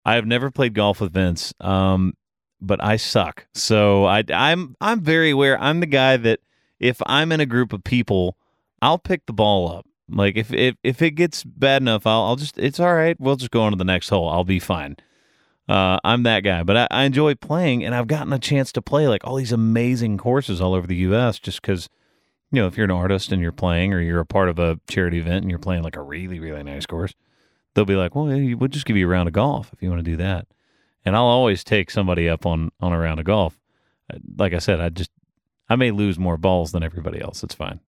I have never played golf with Vince, but I suck. So I'm very aware. I'm the guy that if I'm in a group of people, I'll pick the ball up. Like if it gets bad enough, I'll just it's all right. We'll just go on to the next hole. I'll be fine. I'm that guy, but I enjoy playing, and I've gotten a chance to play like all these amazing courses all over the U.S. just because if you're an artist and you're playing, or you're a part of a charity event and you're playing like a really really nice course, they'll be like, well, hey, we'll just give you a round of golf if you want to do that. And I'll always take somebody up on a round of golf. Like I said, I may lose more balls than everybody else. It's fine.